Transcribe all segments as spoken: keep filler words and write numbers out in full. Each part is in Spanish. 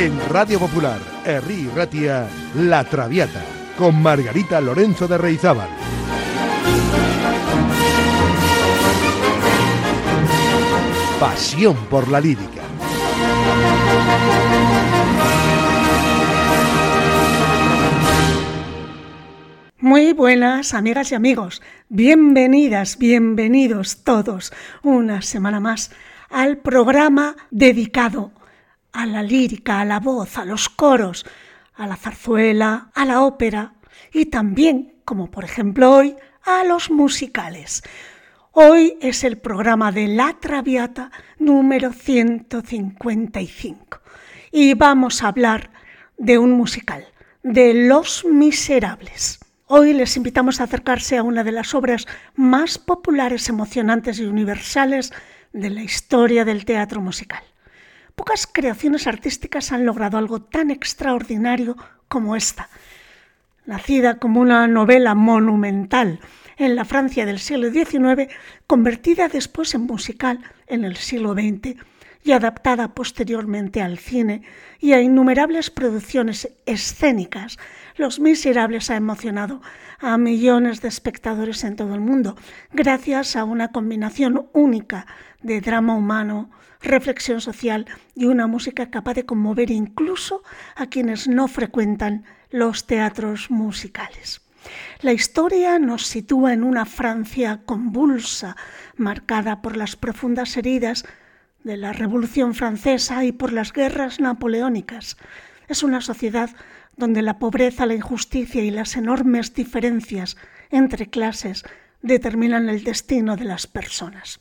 En Radio Popular, Herri Ratia, La Traviata, con Margarita Lorenzo de Reizábal. Pasión por la lírica. Muy buenas amigas y amigos, bienvenidas, bienvenidos todos una semana más al programa dedicado a la lírica, a la voz, a los coros, a la zarzuela, a la ópera y también, como por ejemplo hoy, a los musicales. Hoy es el programa de La Traviata número ciento cincuenta y cinco y vamos a hablar de un musical, de Los Miserables. Hoy les invitamos a acercarse a una de las obras más populares, emocionantes y universales de la historia del teatro musical. Pocas creaciones artísticas han logrado algo tan extraordinario como esta. Nacida como una novela monumental en la Francia del siglo diecinueve, convertida después en musical en el siglo veinte y adaptada posteriormente al cine y a innumerables producciones escénicas, Los Miserables ha emocionado a millones de espectadores en todo el mundo, gracias a una combinación única de drama humano, reflexión social y una música capaz de conmover incluso a quienes no frecuentan los teatros musicales. La historia nos sitúa en una Francia convulsa, marcada por las profundas heridas de la Revolución Francesa y por las guerras napoleónicas. Es una sociedad donde la pobreza, la injusticia y las enormes diferencias entre clases determinan el destino de las personas.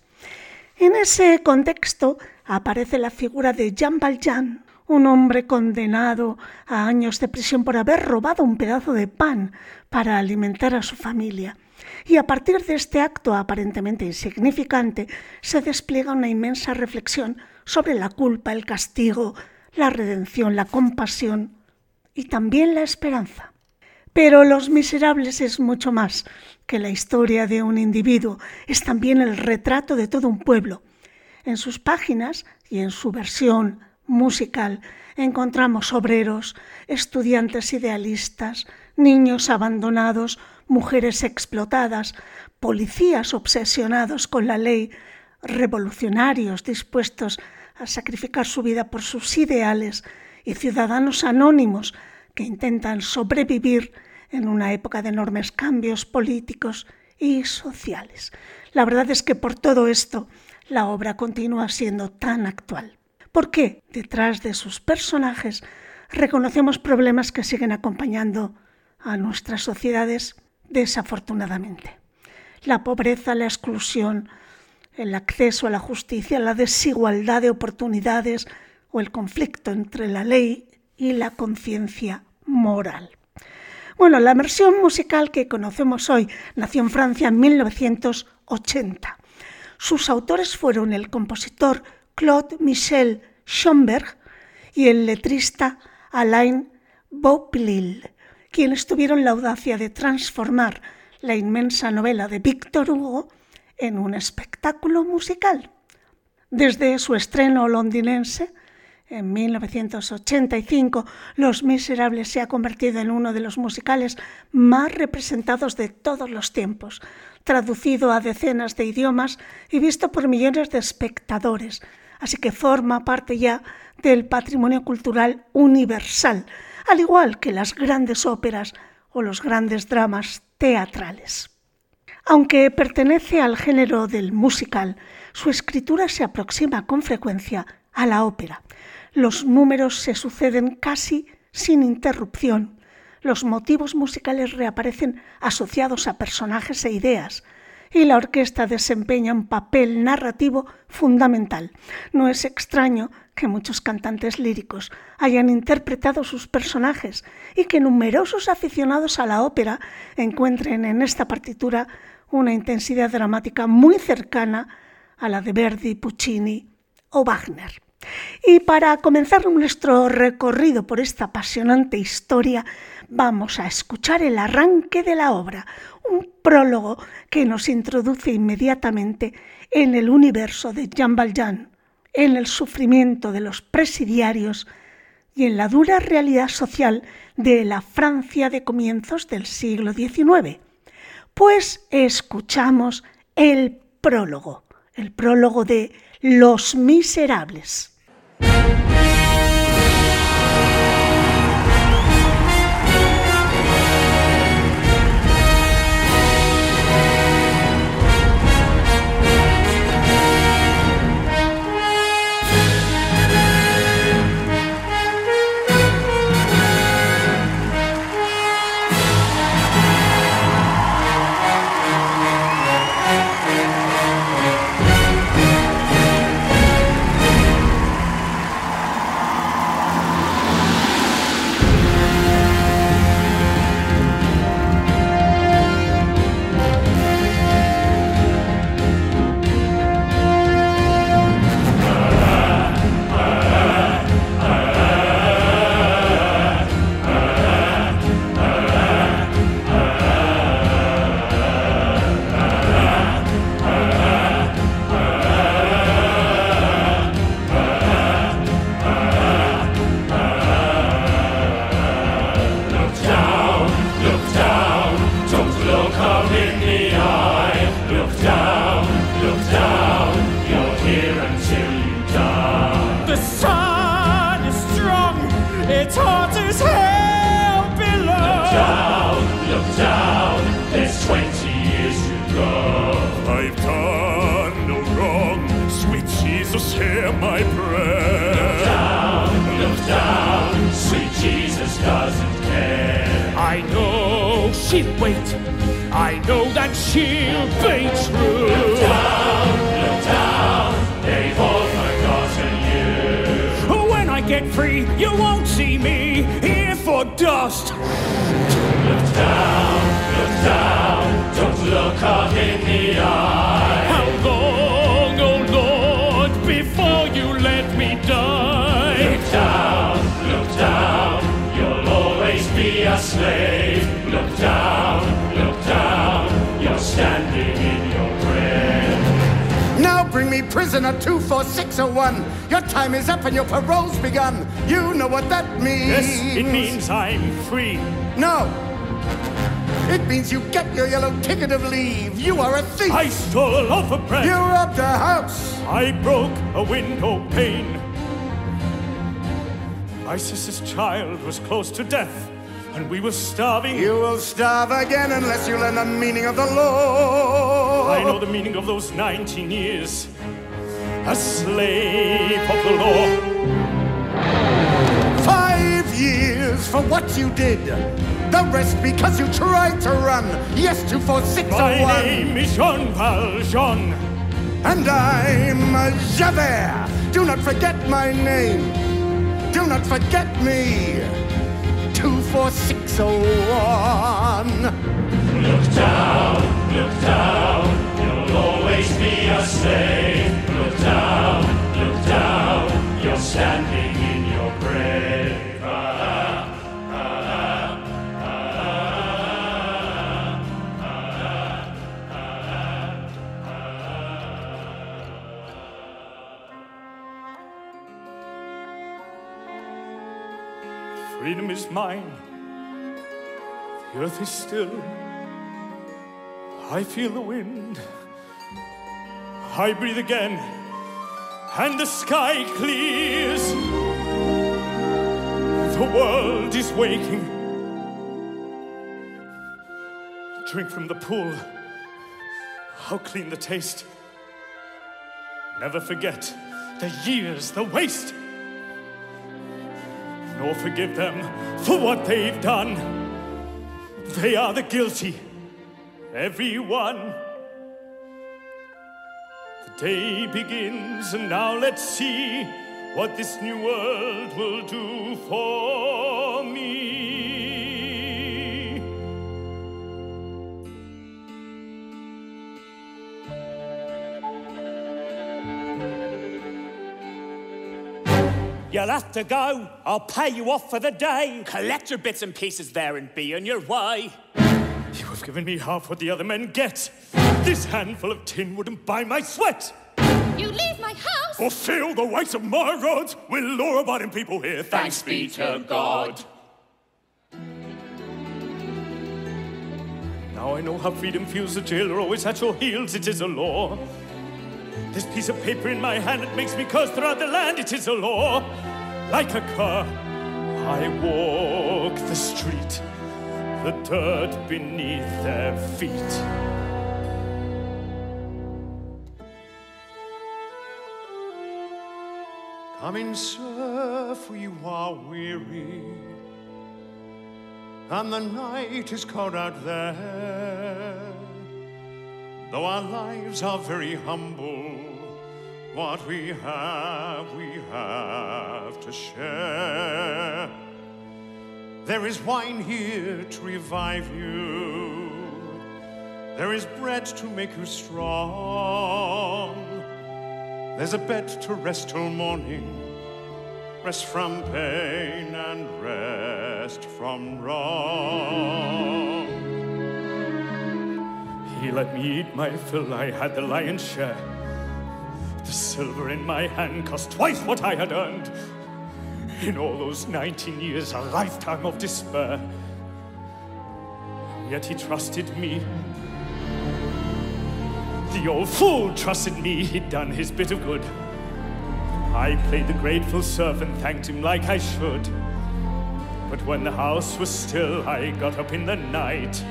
En ese contexto aparece la figura de Jean Valjean, un hombre condenado a años de prisión por haber robado un pedazo de pan para alimentar a su familia. Y a partir de este acto aparentemente insignificante se despliega una inmensa reflexión sobre la culpa, el castigo, la redención, la compasión y también la esperanza. Pero Los Miserables es mucho más que la historia de un individuo, es también el retrato de todo un pueblo. En sus páginas y en su versión musical encontramos obreros, estudiantes idealistas, niños abandonados, mujeres explotadas, policías obsesionados con la ley, revolucionarios dispuestos a sacrificar su vida por sus ideales y ciudadanos anónimos que intentan sobrevivir en una época de enormes cambios políticos y sociales. La verdad es que por todo esto la obra continúa siendo tan actual. ¿Por qué? Detrás de sus personajes reconocemos problemas que siguen acompañando a nuestras sociedades desafortunadamente. La pobreza, la exclusión, el acceso a la justicia, la desigualdad de oportunidades o el conflicto entre la ley y la conciencia moral. Bueno, la versión musical que conocemos hoy nació en Francia en mil novecientos ochenta. Sus autores fueron el compositor Claude Michel Schönberg y el letrista Alain Boublil, quienes tuvieron la audacia de transformar la inmensa novela de Victor Hugo en un espectáculo musical. Desde su estreno londinense, en mil novecientos ochenta y cinco, Los Miserables se ha convertido en uno de los musicales más representados de todos los tiempos, traducido a decenas de idiomas y visto por millones de espectadores, así que forma parte ya del patrimonio cultural universal, al igual que las grandes óperas o los grandes dramas teatrales. Aunque pertenece al género del musical, su escritura se aproxima con frecuencia a la ópera. Los números se suceden casi sin interrupción. Los motivos musicales reaparecen asociados a personajes e ideas, y la orquesta desempeña un papel narrativo fundamental. No es extraño que muchos cantantes líricos hayan interpretado sus personajes y que numerosos aficionados a la ópera encuentren en esta partitura una intensidad dramática muy cercana a la de Verdi, Puccini o Wagner. Y para comenzar nuestro recorrido por esta apasionante historia, vamos a escuchar el arranque de la obra, un prólogo que nos introduce inmediatamente en el universo de Jean Valjean, en el sufrimiento de los presidiarios y en la dura realidad social de la Francia de comienzos del siglo diecinueve. Pues escuchamos el prólogo, el prólogo de Los Miserables. Prisoner two four six oh one, your time is up and your parole's begun. You know what that means. Yes, it means I'm free. No. It means you get your yellow ticket of leave. You are a thief. I stole a loaf of bread. You robbed a house. I broke a window pane. My sister's child was close to death, and we were starving. You will starve again unless you learn the meaning of the law. I know the meaning of those nineteen years. A slave of the law. Five years for what you did. The rest because you tried to run. Yes, two four six oh one. My name is Jean Valjean. And I'm Javert. Do not forget my name. Do not forget me. two four six oh one. Look down, look down. You'll always be a slave. Look down, look down, you're standing in your grave. Ah, ah, ah, ah, ah, ah. Freedom is mine. The earth is still. I feel the wind. I breathe again, and the sky clears. The world is waking. Drink from the pool. How clean the taste. Never forget the years, the waste. Nor forgive them for what they've done. They are the guilty, everyone. The day begins, and now let's see what this new world will do for me. You'll have to go. I'll pay you off for the day. Collect your bits and pieces there and be on your way. You have given me half what the other men get. This handful of tin wouldn't buy my sweat. You leave my house. fulfill the rights of my gods. We're law-abiding people here. Thanks be to God. Now I know how freedom feels. The jailer always at your heels. It is a law. This piece of paper in my hand, it makes me curse throughout the land. It is a law. Like a cur, I walk the street, the dirt beneath their feet. Come in, sir, for you are weary, and the night is cold out there. Though our lives are very humble, what we have, we have to share. There is wine here to revive you. There is bread to make you strong. There's a bed to rest till morning. Rest from pain and rest from wrong. He let me eat my fill, I had the lion's share. The silver in my hand cost twice what I had earned. In all those nineteen years, a lifetime of despair. Yet he trusted me. The old fool trusted me, he'd done his bit of good. I played the grateful servant, thanked him like I should. But when the house was still, I got up in the night,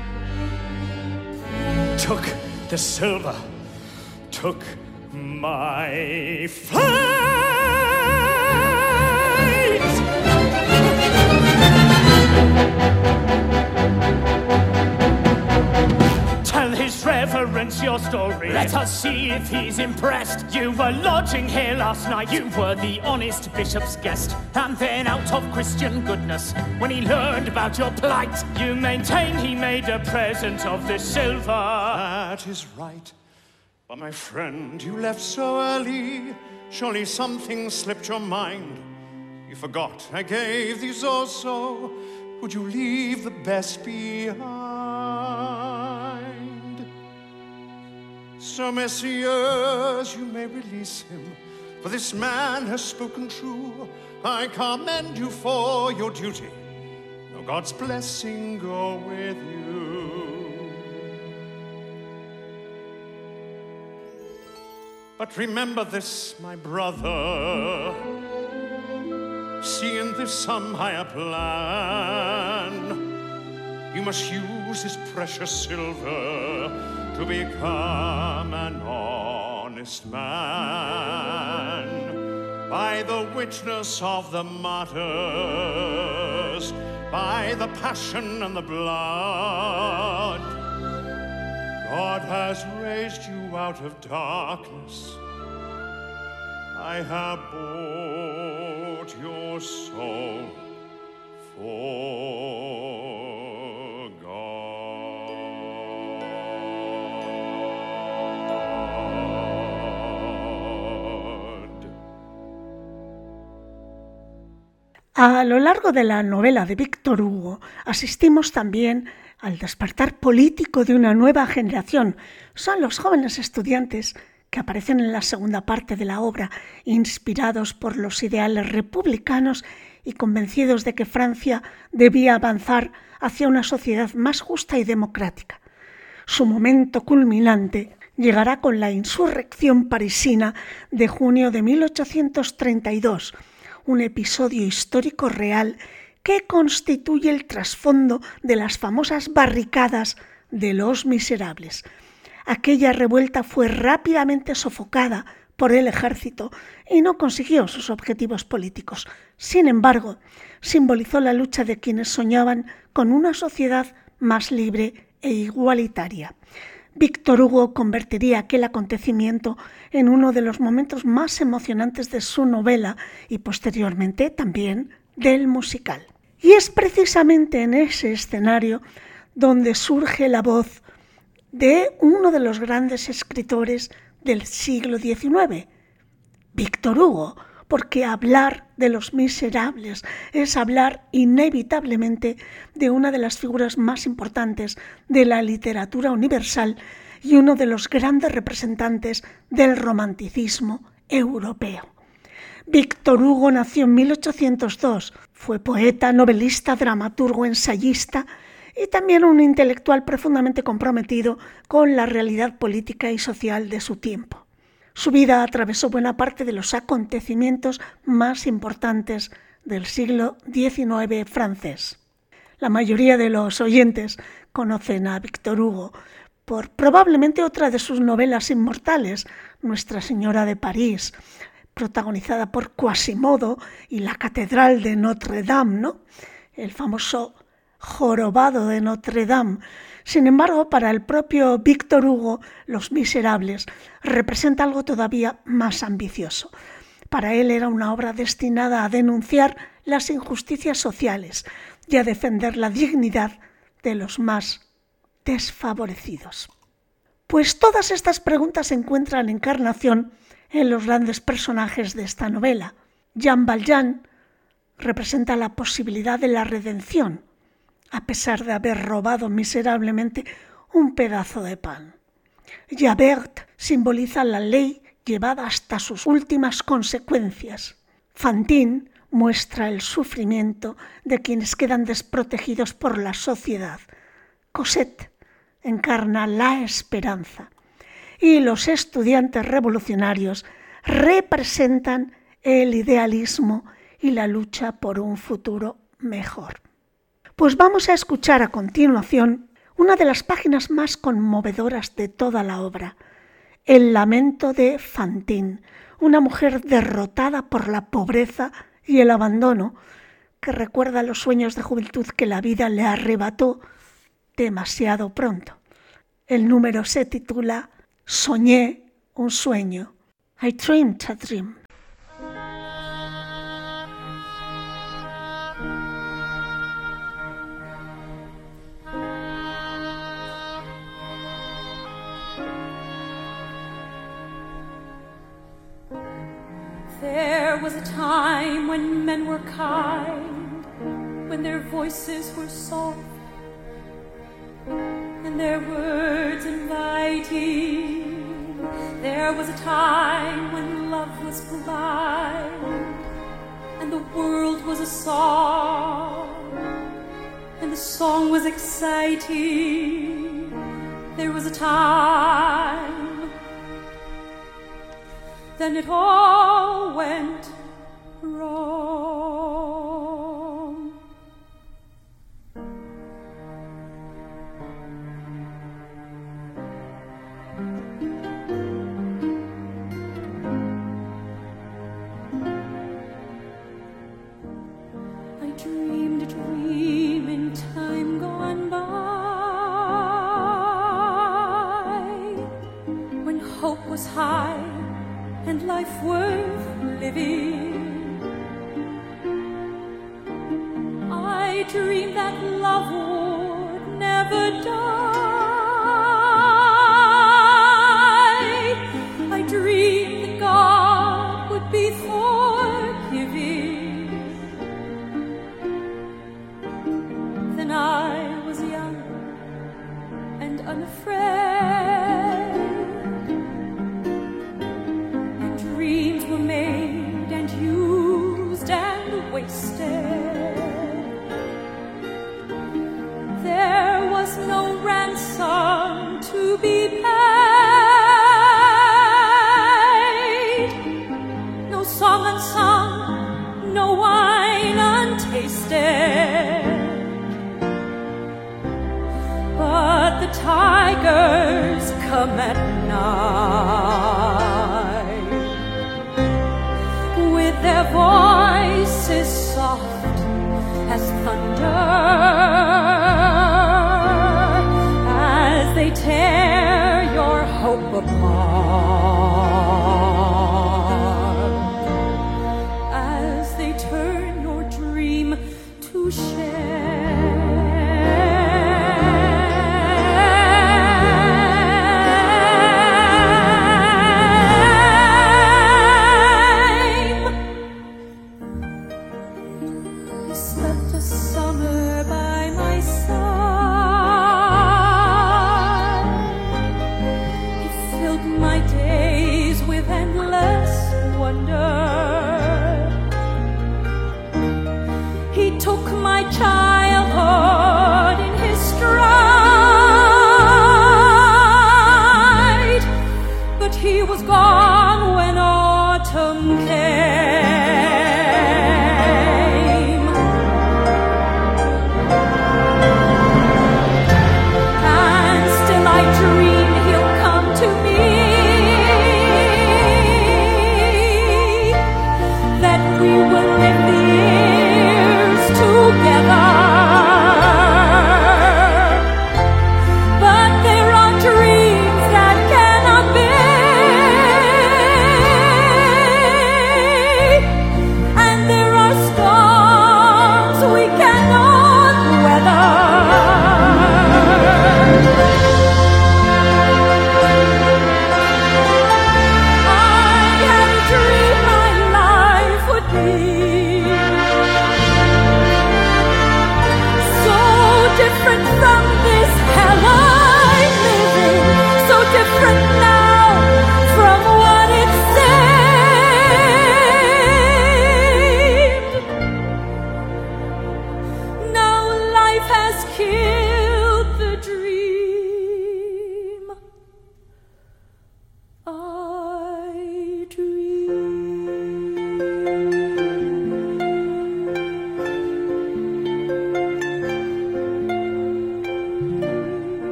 took the silver, took my flight. Tell his reverence your story. Let us see if he's impressed. You were lodging here last night. You were the honest bishop's guest. And then out of Christian goodness, when he learned about your plight, you maintain he made a present of the silver. That is right. But my friend, you left so early. Surely something slipped your mind. You forgot I gave these also. Would you leave the best behind? So, messieurs, you may release him, for this man has spoken true. I commend you for your duty. Now God's blessing go with you. But remember this, my brother, see in this some higher plan. You must use this precious silver to become an honest man. By the witness of the martyrs, by the passion and the blood, God has raised you out of darkness. I have bought your soul for God. A lo largo de la novela de Víctor Hugo asistimos también al despertar político de una nueva generación. Son los jóvenes estudiantes que aparecen en la segunda parte de la obra, inspirados por los ideales republicanos y convencidos de que Francia debía avanzar hacia una sociedad más justa y democrática. Su momento culminante llegará con la insurrección parisina de junio de mil ochocientos treinta y dos, un episodio histórico real que constituye el trasfondo de las famosas barricadas de Los Miserables. Aquella revuelta fue rápidamente sofocada por el ejército y no consiguió sus objetivos políticos. Sin embargo, simbolizó la lucha de quienes soñaban con una sociedad más libre e igualitaria. Víctor Hugo convertiría aquel acontecimiento en uno de los momentos más emocionantes de su novela y posteriormente también del musical. Y es precisamente en ese escenario donde surge la voz de uno de los grandes escritores del siglo diecinueve, Víctor Hugo, porque hablar de Los Miserables es hablar inevitablemente de una de las figuras más importantes de la literatura universal y uno de los grandes representantes del romanticismo europeo. Víctor Hugo nació en mil ochocientos dos, fue poeta, novelista, dramaturgo, ensayista y también un intelectual profundamente comprometido con la realidad política y social de su tiempo. Su vida atravesó buena parte de los acontecimientos más importantes del siglo diecinueve francés. La mayoría de los oyentes conocen a Víctor Hugo por probablemente otra de sus novelas inmortales, Nuestra Señora de París, protagonizada por Quasimodo y la Catedral de Notre Dame, ¿no? El famoso Jorobado de Notre Dame. Sin embargo, para el propio Víctor Hugo, Los Miserables representa algo todavía más ambicioso. Para él era una obra destinada a denunciar las injusticias sociales y a defender la dignidad de los más desfavorecidos. Pues todas estas preguntas encuentran encarnación en los grandes personajes de esta novela. Jean Valjean representa la posibilidad de la redención, a pesar de haber robado miserablemente un pedazo de pan. Javert simboliza la ley llevada hasta sus últimas consecuencias. Fantine muestra el sufrimiento de quienes quedan desprotegidos por la sociedad. Cosette encarna la esperanza. Y los estudiantes revolucionarios representan el idealismo y la lucha por un futuro mejor. Pues vamos a escuchar a continuación una de las páginas más conmovedoras de toda la obra, el lamento de Fantine, una mujer derrotada por la pobreza y el abandono, que recuerda los sueños de juventud que la vida le arrebató demasiado pronto. El número se titula Soñé un sueño. I dreamed a dream. There was a time when men were kind, when their voices were soft, and their words inviting. There was a time when love was blind, and the world was a song, and the song was exciting. There was a time, then it all went wrong. I dreamed a dream in time gone by, when hope was high and life worth living. I dreamed that love would never die. I dreamed that God would be forgiving. Then I was young and unafraid, and dreams were made and used and wasted. There was no ransom to be paid, no song unsung, no wine untasted. But the tigers come at night, with their voices soft as thunder, as they tear your hope apart, as they turn your dream to shame. He slept a summer by my side. He filled my day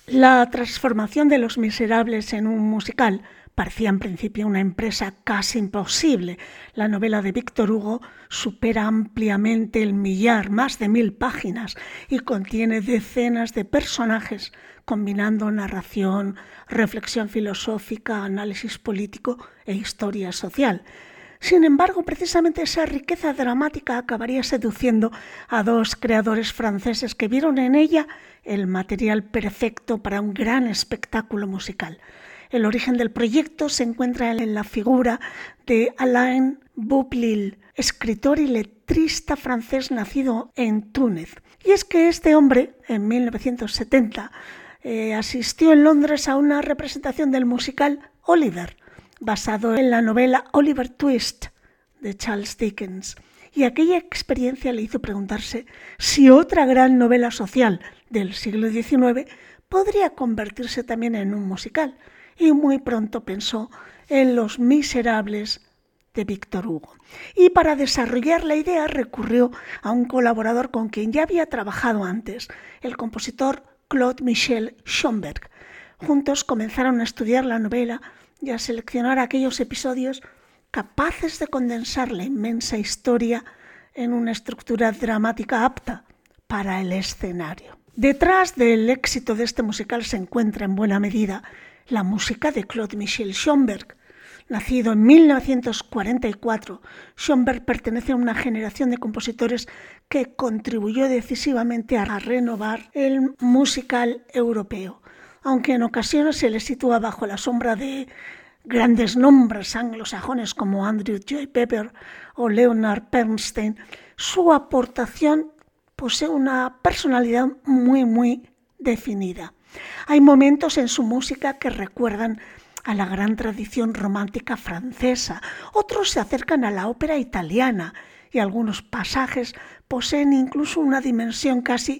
La transformación de Los Miserables en un musical parecía en principio una empresa casi imposible. La novela de Víctor Hugo supera ampliamente el millar, más de mil páginas, y contiene decenas de personajes, combinando narración, reflexión filosófica, análisis político e historia social. Sin embargo, precisamente esa riqueza dramática acabaría seduciendo a dos creadores franceses que vieron en ella el material perfecto para un gran espectáculo musical. El origen del proyecto se encuentra en la figura de Alain Boublil, escritor y letrista francés nacido en Túnez. Y es que este hombre, en mil novecientos setenta, eh, asistió en Londres a una representación del musical Oliver, basado en la novela Oliver Twist de Charles Dickens. Y aquella experiencia le hizo preguntarse si otra gran novela social del siglo diecinueve podría convertirse también en un musical. Y muy pronto pensó en Los Miserables de Víctor Hugo. Y para desarrollar la idea recurrió a un colaborador con quien ya había trabajado antes, el compositor Claude Michel Schönberg. Juntos comenzaron a estudiar la novela y a seleccionar aquellos episodios capaces de condensar la inmensa historia en una estructura dramática apta para el escenario. Detrás del éxito de este musical se encuentra en buena medida la música de Claude Michel Schönberg. Nacido en mil novecientos cuarenta y cuatro, Schönberg pertenece a una generación de compositores que contribuyó decisivamente a renovar el musical europeo, aunque en ocasiones se le sitúa bajo la sombra de grandes nombres anglosajones como Andrew Lloyd Webber o Leonard Bernstein. Su aportación posee una personalidad muy, muy definida. Hay momentos en su música que recuerdan a la gran tradición romántica francesa, otros se acercan a la ópera italiana y algunos pasajes poseen incluso una dimensión casi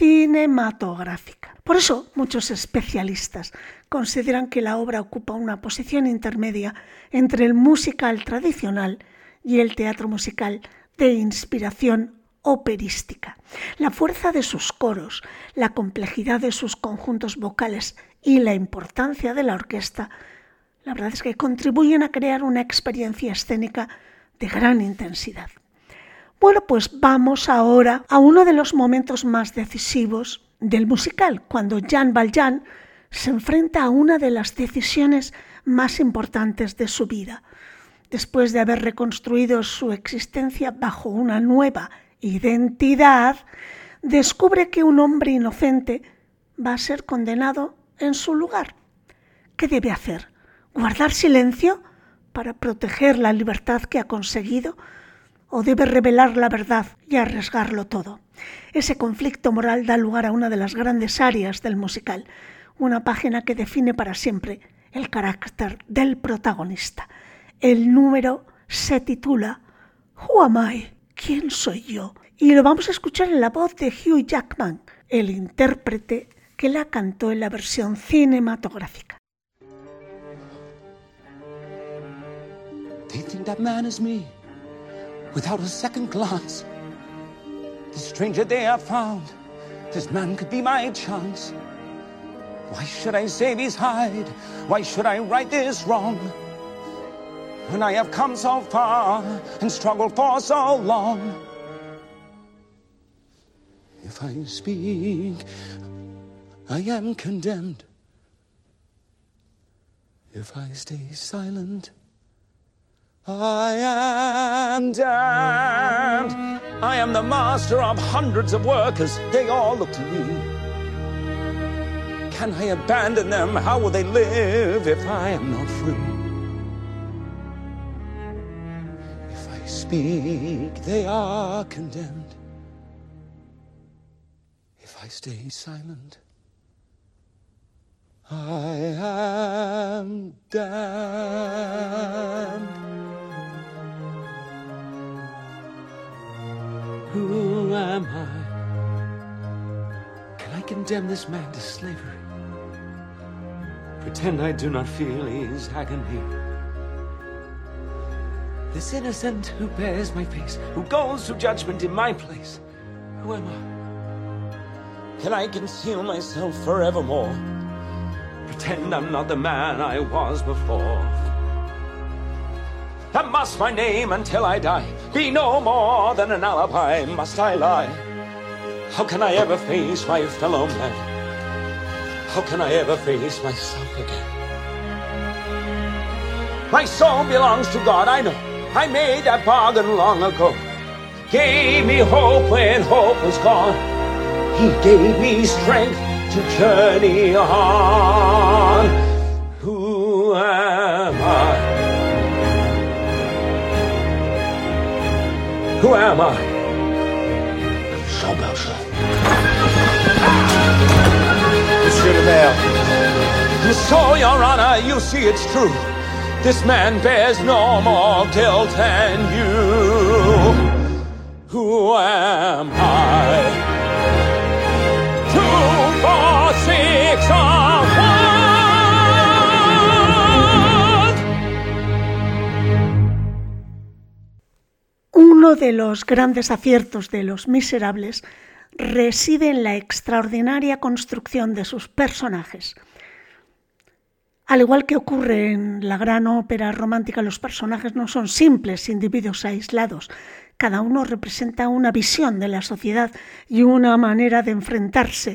cinematográfica. Por eso, muchos especialistas consideran que la obra ocupa una posición intermedia entre el musical tradicional y el teatro musical de inspiración operística. La fuerza de sus coros, la complejidad de sus conjuntos vocales y la importancia de la orquesta, la verdad es que contribuyen a crear una experiencia escénica de gran intensidad. Bueno, pues vamos ahora a uno de los momentos más decisivos del musical, cuando Jean Valjean se enfrenta a una de las decisiones más importantes de su vida. Después de haber reconstruido su existencia bajo una nueva identidad, descubre que un hombre inocente va a ser condenado en su lugar. ¿Qué debe hacer? ¿Guardar silencio para proteger la libertad que ha conseguido? ¿O debe revelar la verdad y arriesgarlo todo? Ese conflicto moral da lugar a una de las grandes áreas del musical, una página que define para siempre el carácter del protagonista. El número se titula Who am I? ¿Quién soy yo? Y lo vamos a escuchar en la voz de Hugh Jackman, el intérprete que la cantó en la versión cinematográfica. They think that man is me, without a second glance. The stranger they have found, this man could be my chance. Why should I save his hide? Why should I right this wrong? When I have come so far and struggled for so long. If I speak, I am condemned. If I stay silent, I am damned. I am the master of hundreds of workers, they all look to me. Can I abandon them? How will they live if I am not free? If I speak, they are condemned. If I stay silent, I am damned. Who am I? Can I condemn this man to slavery? Pretend I do not feel his agony. This innocent who bears my face, who goes to judgment in my place. Who am I? Can I conceal myself forevermore? Pretend I'm not the man I was before? And must my name until I die be no more than an alibi? Must I lie? How can I ever face my fellow men? How can I ever face myself again? My soul belongs to God, I know. I made that bargain long ago. Gave me hope when hope was gone. He gave me strength to journey on. Who am I? Who am I? Jean Valjean. Monsieur le Maire. So, Your Honor, you see it's true. This man bears no more guilt than you. Who am I? Two, four, six, or one. Uno de los grandes aciertos de Los Miserables reside en la extraordinaria construcción de sus personajes. Al igual que ocurre en la gran ópera romántica, los personajes no son simples individuos aislados. Cada uno representa una visión de la sociedad y una manera de enfrentarse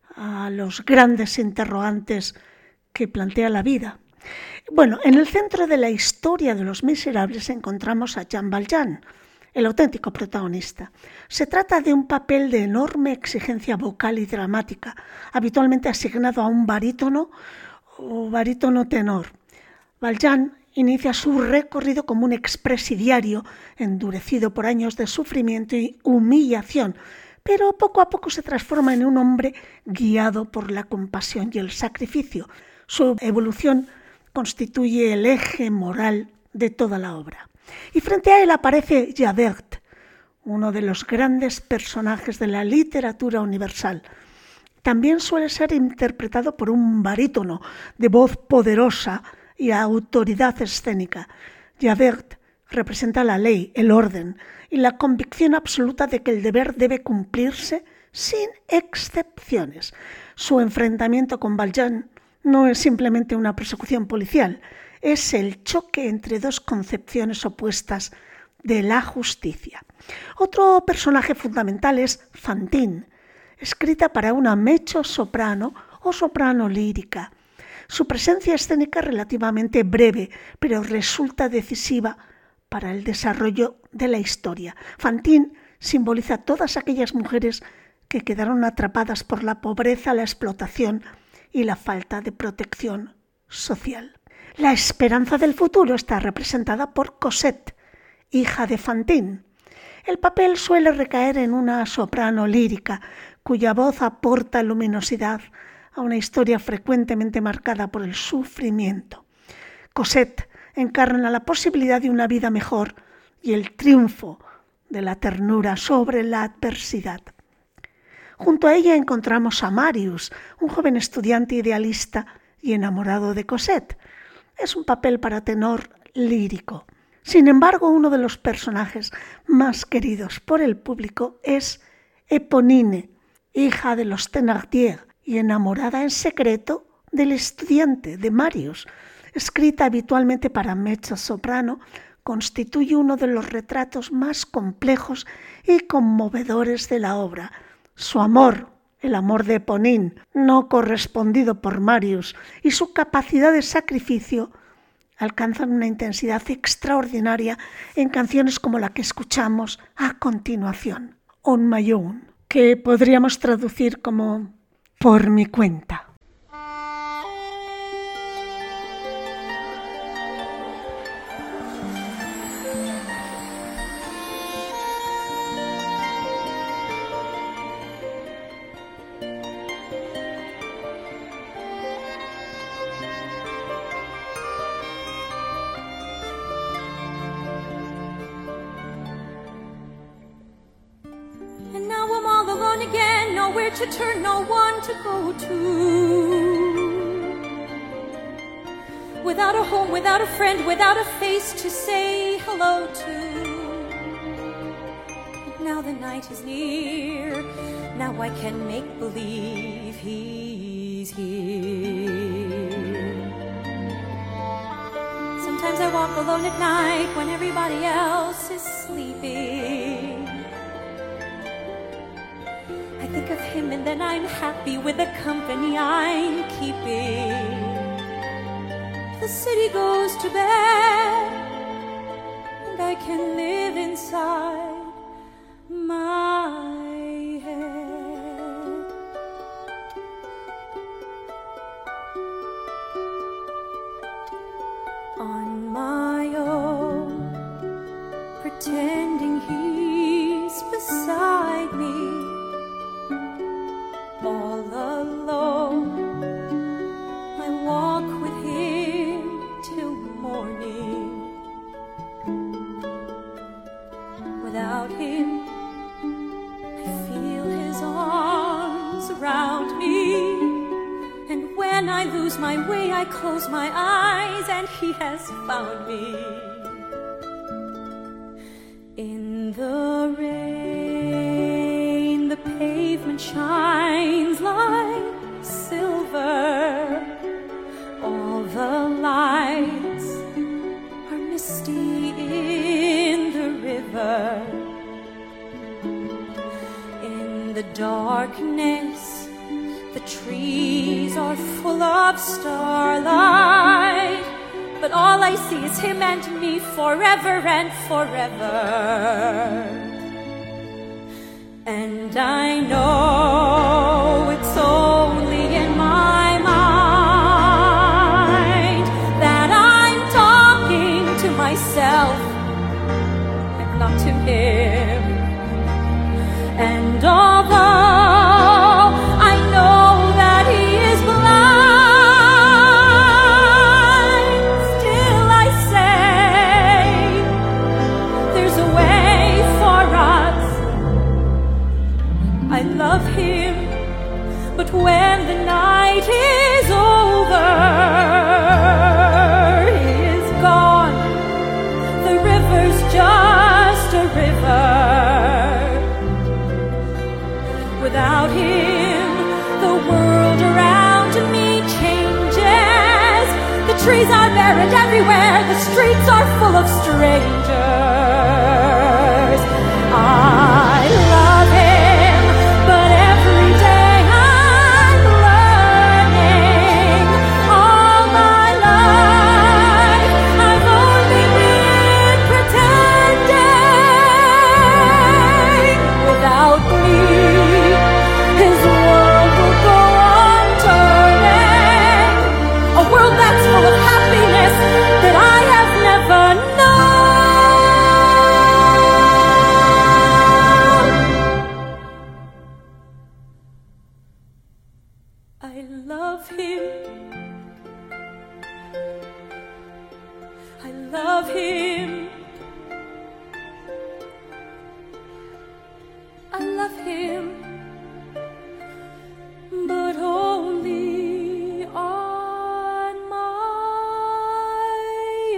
a los grandes interrogantes que plantea la vida. Bueno, en el centro de la historia de Los Miserables encontramos a Jean Valjean, el auténtico protagonista. Se trata de un papel de enorme exigencia vocal y dramática, habitualmente asignado a un barítono o barítono tenor. Valjean inicia su recorrido como un expresidiario endurecido por años de sufrimiento y humillación, pero poco a poco se transforma en un hombre guiado por la compasión y el sacrificio. Su evolución constituye el eje moral de toda la obra. Y frente a él aparece Javert, uno de los grandes personajes de la literatura universal. También suele ser interpretado por un barítono de voz poderosa y autoridad escénica. Javert representa la ley, el orden y la convicción absoluta de que el deber debe cumplirse sin excepciones. Su enfrentamiento con Valjean no es simplemente una persecución policial, es el choque entre dos concepciones opuestas de la justicia. Otro personaje fundamental es Fantine, escrita para una mezzo-soprano o soprano lírica. Su presencia escénica es relativamente breve, pero resulta decisiva para el desarrollo de la historia. Fantine simboliza todas aquellas mujeres que quedaron atrapadas por la pobreza, la explotación y la falta de protección social. La esperanza del futuro está representada por Cosette, hija de Fantine. El papel suele recaer en una soprano lírica, cuya voz aporta luminosidad a una historia frecuentemente marcada por el sufrimiento. Cosette encarna la posibilidad de una vida mejor y el triunfo de la ternura sobre la adversidad. Junto a ella encontramos a Marius, un joven estudiante idealista y enamorado de Cosette. Es un papel para tenor lírico. Sin embargo, uno de los personajes más queridos por el público es Éponine, hija de los Thénardier y enamorada en secreto del estudiante, de Marius. Escrita habitualmente para mezzo-soprano, constituye uno de los retratos más complejos y conmovedores de la obra. Su amor, el amor de Éponine, no correspondido por Marius, y su capacidad de sacrificio alcanzan una intensidad extraordinaria en canciones como la que escuchamos a continuación, On My Own, que podríamos traducir como Por mi cuenta. To turn, no one to go to. Without a home, without a friend, without a face to say hello to. But now the night is near, Now I can make believe he's here. Sometimes I walk alone at night when everybody else is sleeping. I think of him and then I'm happy with the company I'm keeping. The city goes to bed and I can live inside my head. On my own, pretending he's beside me. All alone, I walk with him till morning. Without him, I feel his arms around me. And when I lose my way, I close my eyes and he has found me. In the rain, the pavement shines like silver. All the lights are misty in the river. In the darkness, the trees are full of starlight. But all I see is him and me forever and forever. And I know it's only in my mind that I'm talking to myself and not to him. And although I know that he is blind, still I say there's a way for us. I love him, but when the night is over, he is gone. The river's just a river. Without him, the world around me changes. The trees are buried everywhere. The streets are full of strangers. I love him, but every day I'm learning. All my life I've only been pretending. Without me, his world will go on turning. A world that's full of happiness that I have never known. I love him. I love him. I love him. But only on my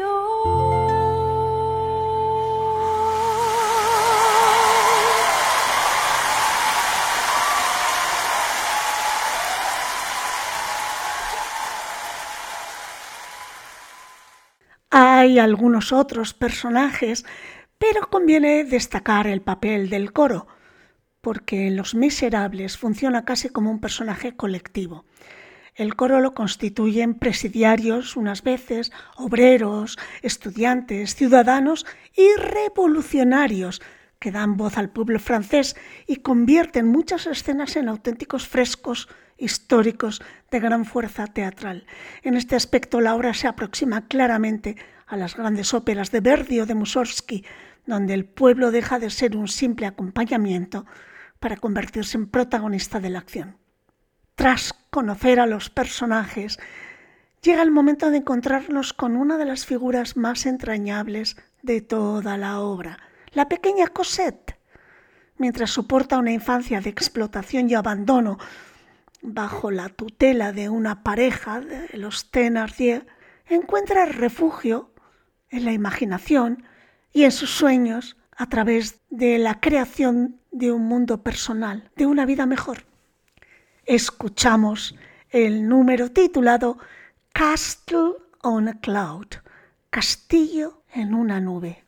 Hay algunos otros personajes, pero conviene destacar el papel del coro, porque en Los Miserables funciona casi como un personaje colectivo. El coro lo constituyen presidiarios unas veces, obreros, estudiantes, ciudadanos y revolucionarios que dan voz al pueblo francés y convierten muchas escenas en auténticos frescos históricos de gran fuerza teatral. En este aspecto la obra se aproxima claramente a las grandes óperas de Verdi o de Mussorgsky, donde el pueblo deja de ser un simple acompañamiento para convertirse en protagonista de la acción. Tras conocer a los personajes, llega el momento de encontrarnos con una de las figuras más entrañables de toda la obra, la pequeña Cosette. Mientras soporta una infancia de explotación y abandono bajo la tutela de una pareja de los Thénardier, encuentra refugio en la imaginación y en sus sueños a través de la creación de un mundo personal, de una vida mejor. Escuchamos el número titulado Castle on a Cloud, Castillo en una nube.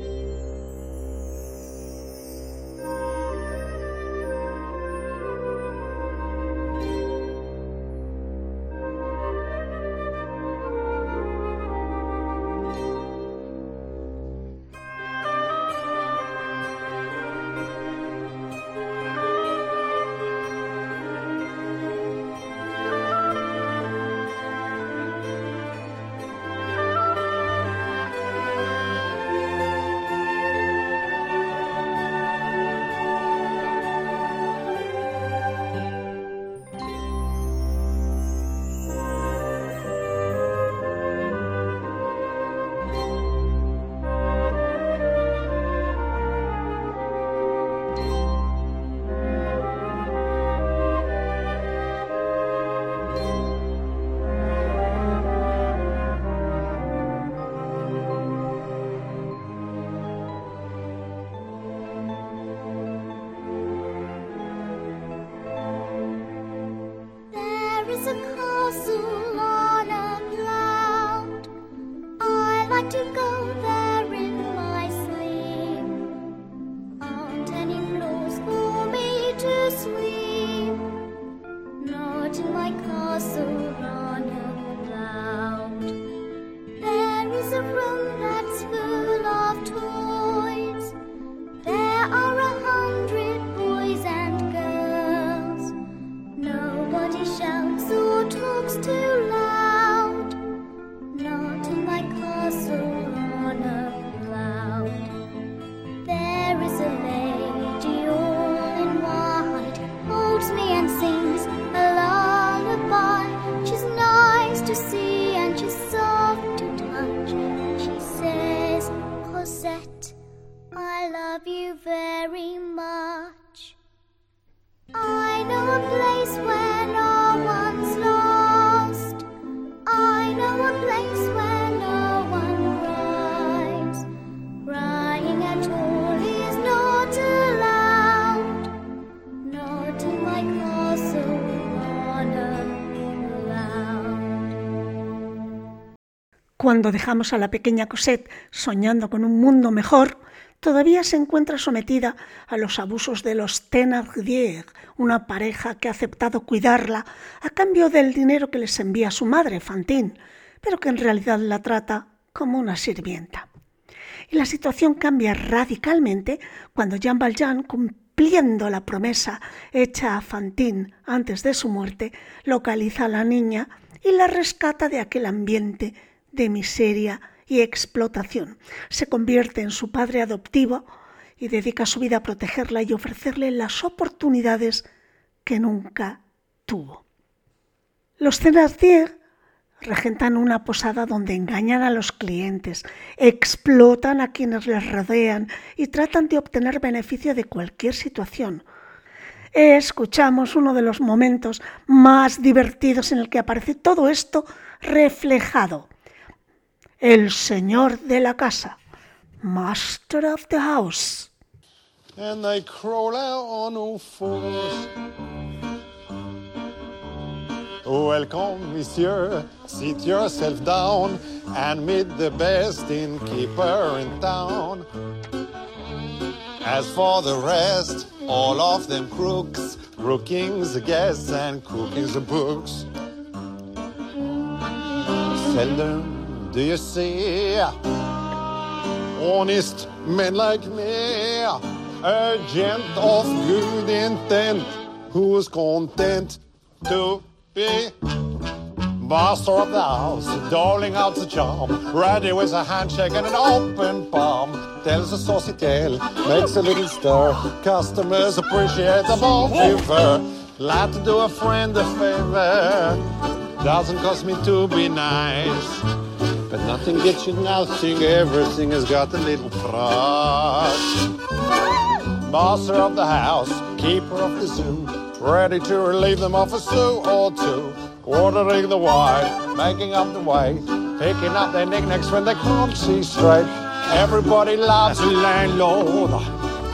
Cuando dejamos a la pequeña Cosette soñando con un mundo mejor, todavía se encuentra sometida a los abusos de los Thénardier, una pareja que ha aceptado cuidarla a cambio del dinero que les envía su madre, Fantine, pero que en realidad la trata como una sirvienta. Y la situación cambia radicalmente cuando Jean Valjean, cumpliendo la promesa hecha a Fantine antes de su muerte, localiza a la niña y la rescata de aquel ambiente de miseria y explotación. Se convierte en su padre adoptivo y dedica su vida a protegerla y ofrecerle las oportunidades que nunca tuvo. Los Thénardier regentan una posada donde engañan a los clientes, explotan a quienes les rodean y tratan de obtener beneficio de cualquier situación. Escuchamos uno de los momentos más divertidos en el que aparece todo esto reflejado. El señor de la casa, master of the house. And they crawl out on all fours. Welcome, monsieur, sit yourself down and meet the best innkeeper in town. As for the rest, all of them crooks, rookings the guests and cookings the books. Seldom do you see honest men like me, a gent of good intent, who's content to be master of the house, doling out the charm, ready with a handshake and an open palm, tells a saucy tale, makes a little stir, customers appreciate the bon vivant, glad to do a friend a favor, doesn't cost me to be nice. But nothing gets you nothing, everything has got a little price. Master of the house, keeper of the zoo, ready to relieve them of a sou or two. Ordering the wine, making up the way, picking up their knickknacks when they can't see straight. Everybody loves a landlord,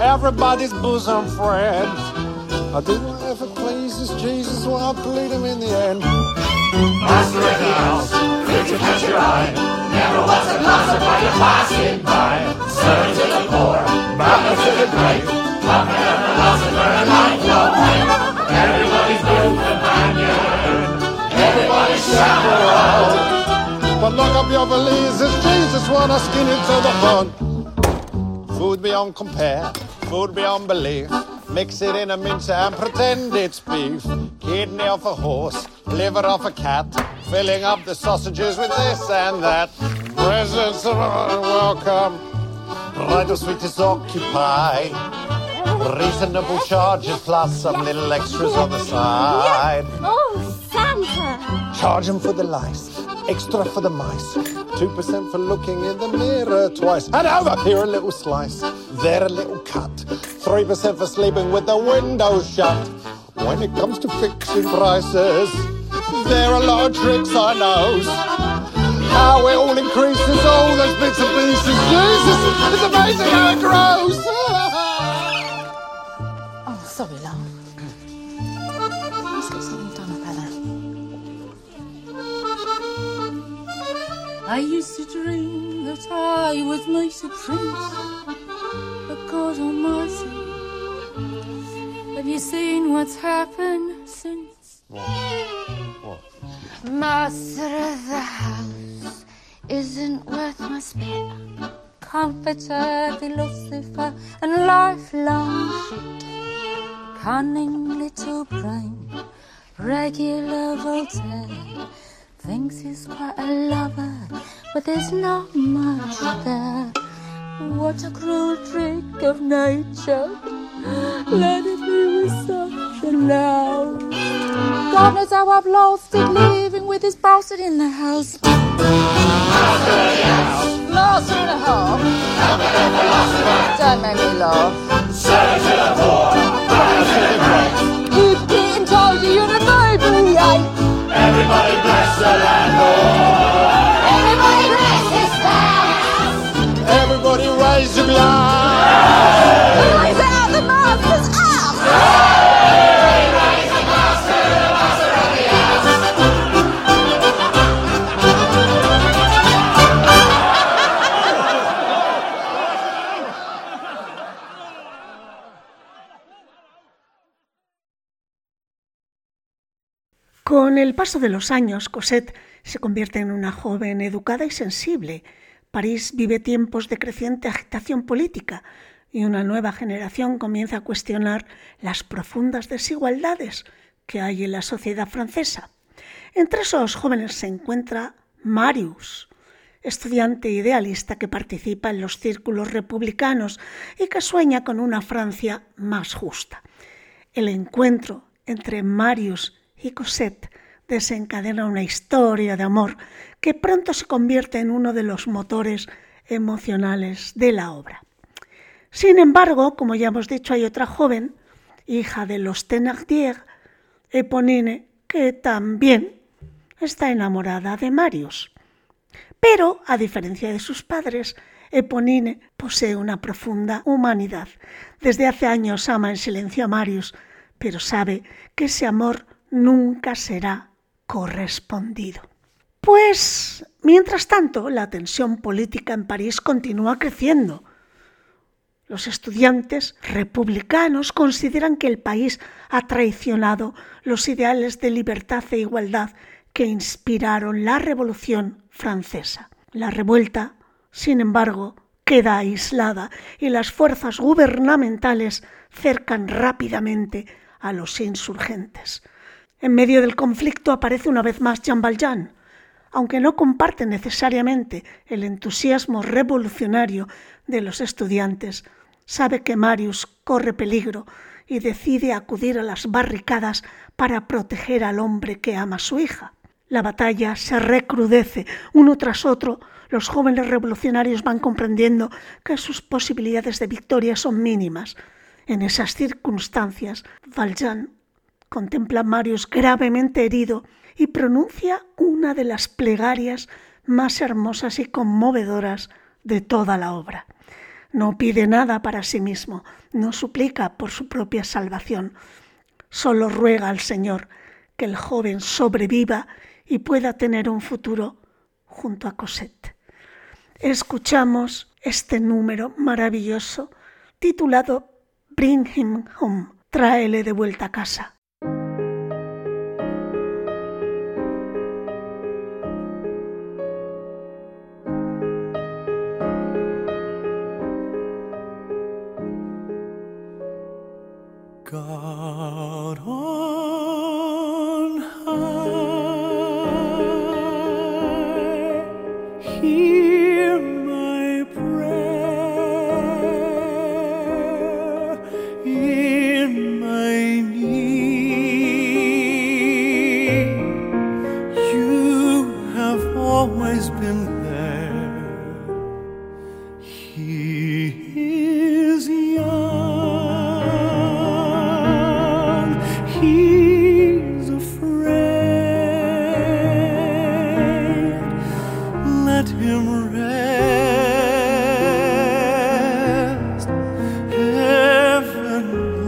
everybody's bosom friend. I do whatever pleases Jesus when I plead him in the end. Master of the house, good to catch your eye, never wants a glass of while you're passing by. Servant to the poor, brother to the great, puppet of the philosopher and lifelong mate. Everybody's blue companion, everybody's chaperone. But look up your valises, Jesus wanna skin into the bun. Food beyond compare, food beyond belief. Mix it in a mincer and pretend it's beef. Kidney off a horse, liver off a cat. Filling up the sausages with this and that. Presents are welcome. Bridal suite is occupied. Reasonable charges plus some little extras on the side. Oh, Santa! Charge them for the lice, extra for the mice. Two percent for looking in the mirror twice. And over here a little slice, there a little cut. Three percent for sleeping with the window shut. When it comes to fixing prices, there are a lot of tricks I know. How it all increases, all those bits and pieces. Jesus, it's amazing how it grows. Oh, sorry, love. Let's get something done about that. I used to dream that I was Mesa Prince, but God almighty, have you seen what's happened since? What? What? Master of the house isn't worth my spit. Comforter, philosopher, and lifelong shit. Cunning little brain, regular Voltaire. Thinks he's quite a lover, but there's not much there. What a cruel trick of nature. Let it be with such a now. God knows how I've lost it, living with this bastard in the house. Master of the house, Master and a half. comforter, philosopher, Don't make me laugh. servant to the poor, brother to the great. Keep getting told you're the baby, eh? Everybody bless the landlord. Everybody bless his house. Everybody raise your glass. Raise out the master's house. Raise a glass to the master of the house. Con el paso de los años, Cosette se convierte en una joven educada y sensible. París vive tiempos de creciente agitación política y una nueva generación comienza a cuestionar las profundas desigualdades que hay en la sociedad francesa. Entre esos jóvenes se encuentra Marius, estudiante idealista que participa en los círculos republicanos y que sueña con una Francia más justa. El encuentro entre Marius y Cosette desencadena una historia de amor que pronto se convierte en uno de los motores emocionales de la obra. Sin embargo, como ya hemos dicho, hay otra joven, hija de los Thénardier, Éponine, que también está enamorada de Marius. Pero, a diferencia de sus padres, Éponine posee una profunda humanidad. Desde hace años ama en silencio a Marius, pero sabe que ese amor nunca será correspondido. Pues, mientras tanto, la tensión política en París continúa creciendo. Los estudiantes republicanos consideran que el país ha traicionado los ideales de libertad e igualdad que inspiraron la Revolución Francesa. La revuelta, sin embargo, queda aislada y las fuerzas gubernamentales cercan rápidamente a los insurgentes. En medio del conflicto aparece una vez más Jean Valjean. Aunque no comparte necesariamente el entusiasmo revolucionario de los estudiantes, sabe que Marius corre peligro y decide acudir a las barricadas para proteger al hombre que ama a su hija. La batalla se recrudece. Uno tras otro, los jóvenes revolucionarios van comprendiendo que sus posibilidades de victoria son mínimas. En esas circunstancias, Valjean contempla a Marius gravemente herido y pronuncia una de las plegarias más hermosas y conmovedoras de toda la obra. No pide nada para sí mismo, no suplica por su propia salvación. Solo ruega al Señor que el joven sobreviva y pueda tener un futuro junto a Cosette. Escuchamos este número maravilloso titulado Bring Him Home, tráele de vuelta a casa. God on high, hear my prayer in my need. You have always been there. He is young. He's afraid. Let him rest. Heaven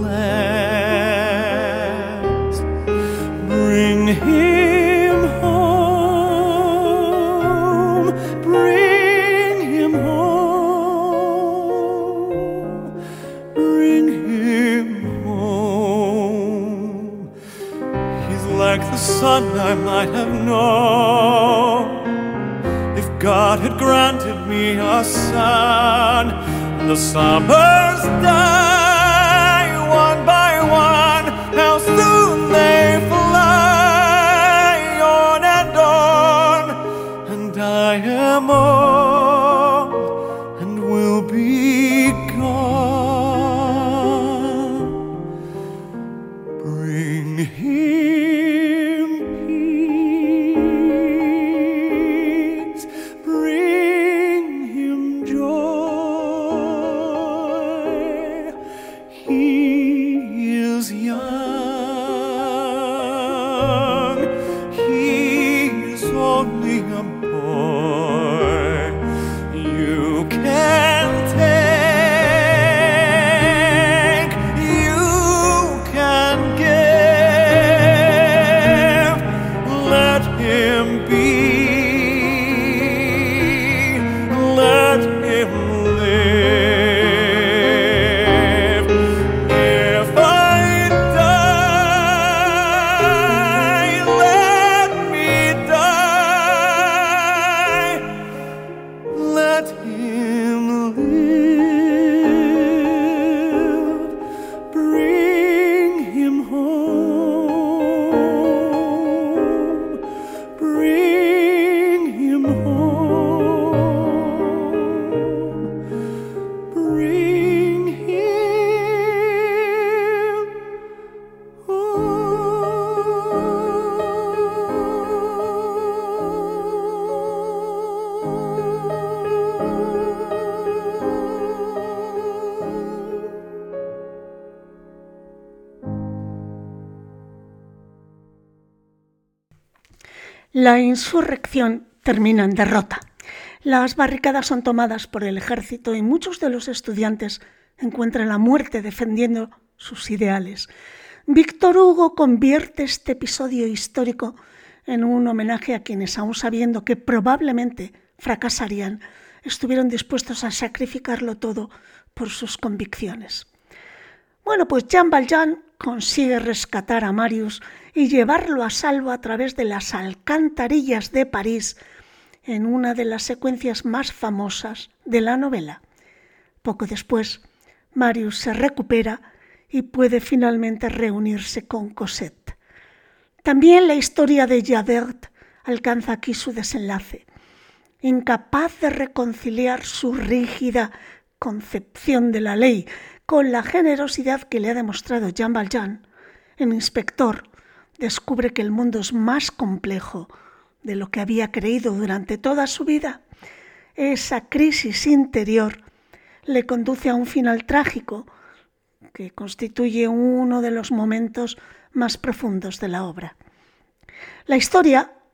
blessed. Bring him home. Bring him home. Bring him home. He's like the son I might have known if God had granted me a son. The summers die one by one. How soon they fly on and on. And I am old and will be gone. Bring him peace, bring him joy. He is young, he is only a boy. You can take, you can give. Let him be, let him live. If I die, let me die. Let him live. Bring him home. Bring him home. Bring him La insurrección termina en derrota. Las barricadas son tomadas por el ejército y muchos de los estudiantes encuentran la muerte defendiendo sus ideales. Víctor Hugo convierte este episodio histórico en un homenaje a quienes, aun sabiendo que probablemente fracasarían, estuvieron dispuestos a sacrificarlo todo por sus convicciones. Bueno, pues Jean Valjean consigue rescatar a Marius y llevarlo a salvo a través de las alcantarillas de París en una de las secuencias más famosas de la novela. Poco después, Marius se recupera y puede finalmente reunirse con Cosette. También la historia de Javert alcanza aquí su desenlace. Incapaz de reconciliar su rígida concepción de la ley con la generosidad que le ha demostrado Jean Valjean, el inspector descubre que el mundo es más complejo de lo que había creído durante toda su vida. Esa crisis interior le conduce a un final trágico que constituye uno de los momentos más profundos de la obra. La historia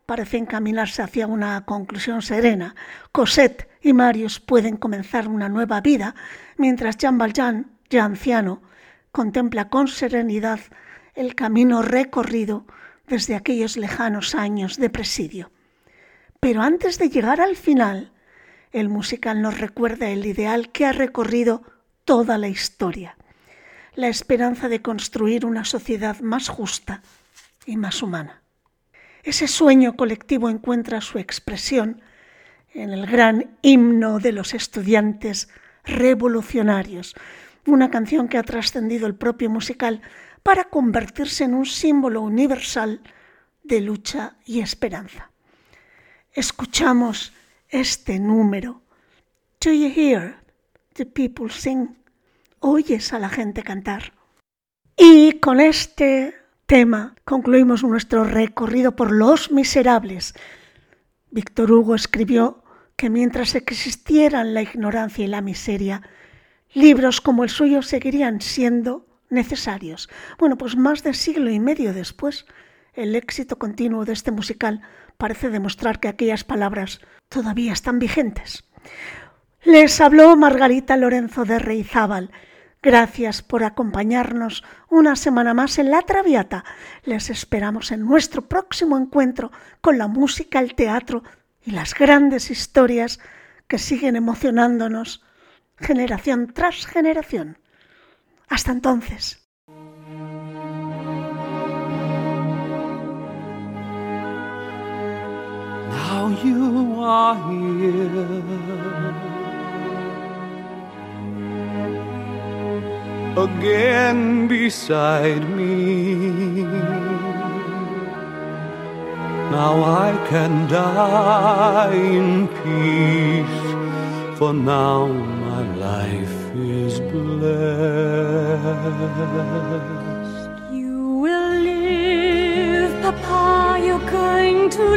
parece encaminarse hacia una conclusión serena. Cosette y Marius pueden comenzar una nueva vida, mientras Jean Valjean, ya anciano, contempla con serenidad el camino recorrido desde aquellos lejanos años de presidio. Pero antes de llegar al final, el musical nos recuerda el ideal que ha recorrido toda la historia, la esperanza de construir una sociedad más justa y más humana. Ese sueño colectivo encuentra su expresión en el gran himno de los estudiantes revolucionarios, una canción que ha trascendido el propio musical para convertirse en un símbolo universal de lucha y esperanza. Escuchamos este número. Do you hear the people sing? ¿Oyes a la gente cantar? Y con este tema concluimos nuestro recorrido por Los Miserables. Víctor Hugo escribió que mientras existieran la ignorancia y la miseria, libros como el suyo seguirían siendo necesarios. Bueno, pues más de siglo y medio después, el éxito continuo de este musical parece demostrar que aquellas palabras todavía están vigentes. Les habló Margarita Lorenzo de Reizábal. Gracias por acompañarnos una semana más en La Traviata. Les esperamos en nuestro próximo encuentro con la música, el teatro y las grandes historias que siguen emocionándonos generación tras generación. Hasta entonces. Now you are here, again beside me. Now I can die in peace, for now my life is blessed. You will live, Papa, you're going to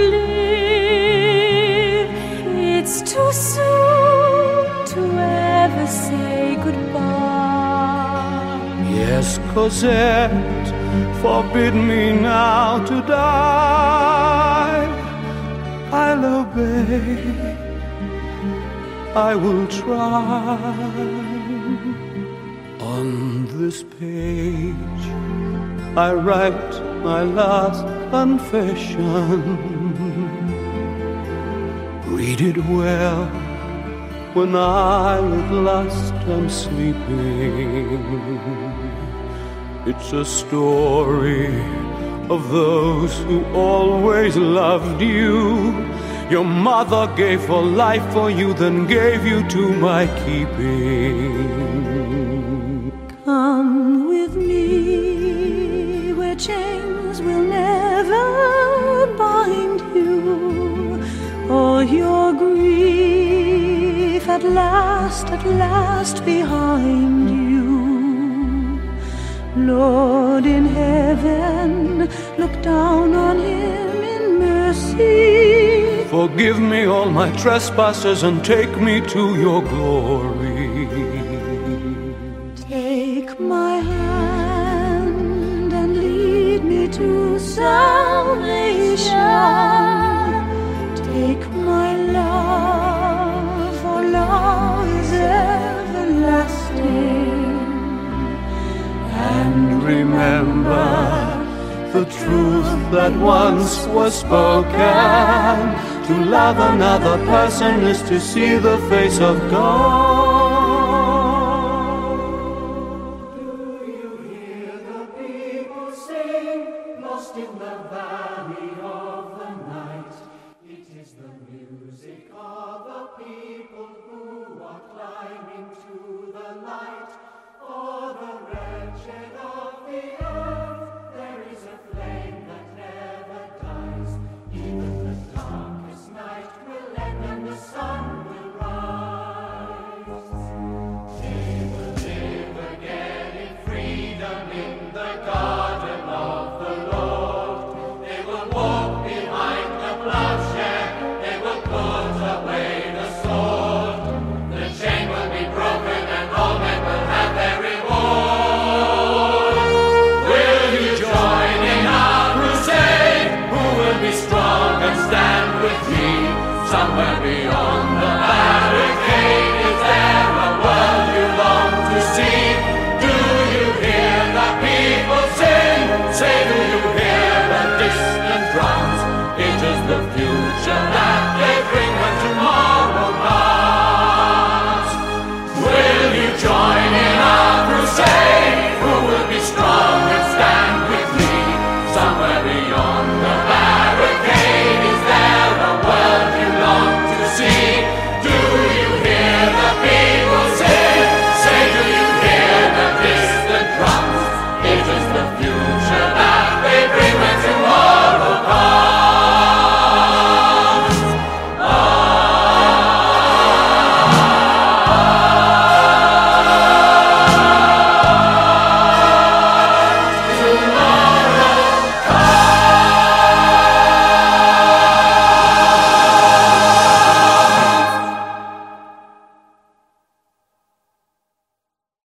live. It's too soon to ever say goodbye. Yes, Cosette, forbid me now to die. I'll obey, I will try. On this page I write my last confession. Read it well when I at last am sleeping. It's a story of those who always loved you. Your mother gave her life for you, then gave you to my keeping. Come with me where chains will never bind you. All your grief at last, at last behind you. Lord in heaven, look down on him in mercy. Forgive me all my trespasses and take me to your glory. Take my hand and lead me to salvation. Take my love, for love is everlasting. And remember the truth that once was spoken. To love another person is to see the face of God. Do you hear the people sing, lost in the valley of the night? It is the music of a people who are climbing to the light. For the wretched of the earth, there is a flame that never dies. Even the darkest night will end and the sun will rise. They will live again in freedom in the garden of the Lord. They will walk behind the plowshare. They will put away the sword. The chain will be broken and all men will have their reward. Will you join in our crusade? Who will be strong and somewhere beyond